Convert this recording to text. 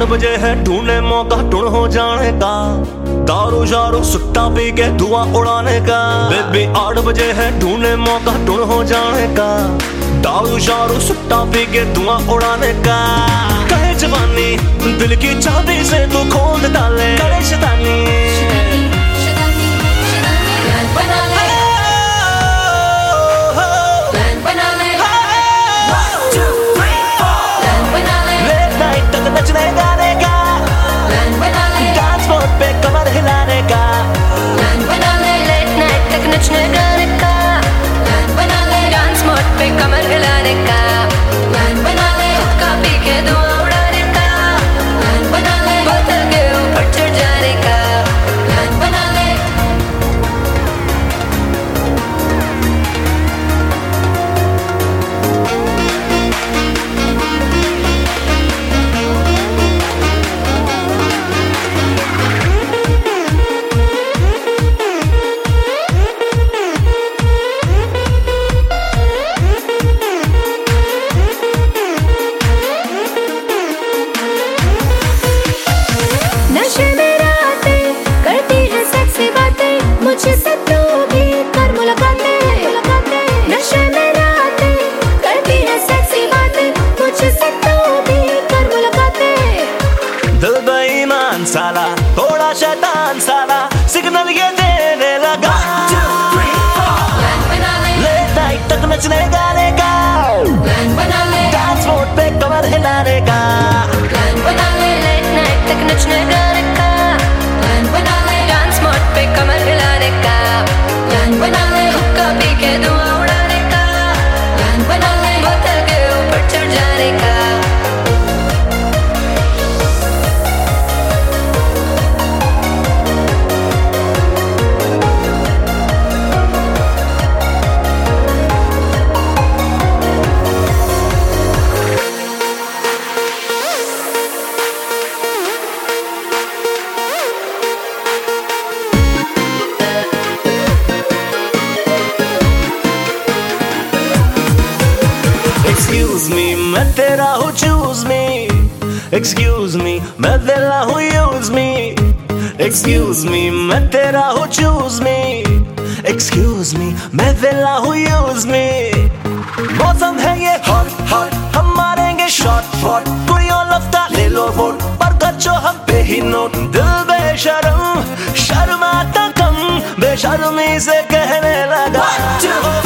बजे है ढूंढे मौका टुण हो जाने का, दारू शारू सुट्टा पी के धुआं उड़ाने का। बेबी 8 बजे है ढूंढे मौका टुण हो जाने का, दारू शारू सुट्टा पी के धुआं उड़ाने का। कहे जवानी दिल की चाबी से तू खोल डाले, करे शैतानी नचने गाने का, डांस फ्लोर पे कमर हिलाने का, लेट नाइट तक नचने गाने का, डांस मोड पे कमर हिलाने का, हुक्का पी के धुआं उड़ाने का, बोतल के ऊपर चढ़ जाने का। नशे में रातें करती है सेक्सी बातें, मुझसे तू भी कर मुलाकातें। नशे में रातें करती है सेक्सी बातें, मुझसे तू भी कर मुलाकातें। दिल बेईमान साला थोड़ा शैतान साला सिग्नल ये देने लगा। लेट नाइट तक नचने गाने का, डांस फ्लोर पे कमर हिलाने का, लेट नाइट तक नचने गाने का, डांस मोड पे कमर हिलाने का, हुक्का पी के धुआं उड़ाने का, बोतल के ऊपर चढ़ जाने का। Excuse me, मैं तेरा हूँ choose me. Excuse me, मैं तेरा हूँ use me. Excuse me, मैं तेरा हूँ choose me. Excuse me, मैं तेरा हूँ use me. मौसम है ये hot hot, हम मारेंगे shot shot. कुड़ियों लफ्ता ले लो वोट, पर खर्चो हम पे ही नोट. दिल बेशरम, शर्माता कम, बेशर्मी से कहने लगा